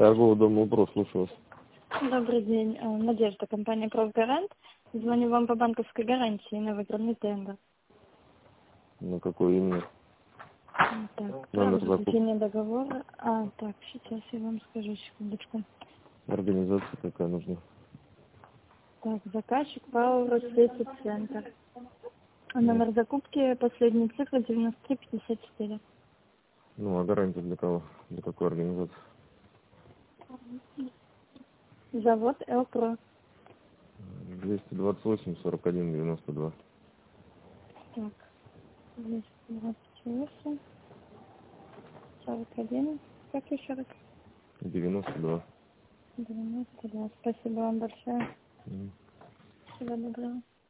Торговый дом «Убро», слушаю вас. Добрый день. Надежда, компания «Профгарант». Звоню вам по банковской гарантии на выигранный тендер. На какой именно? Так, Номер заключение договора. Так, сейчас я вам скажу, секундочку. Организация какая нужна? Так, заказчик ПАО «Россветицентр». Номер закупки, последние цифры 9354. Ну, а гарантия для кого? Для какой организации? Завод «Элпро». 228 41 92. Так, 228 41. Как еще раз? 92. 92. Спасибо вам большое. Всего доброго.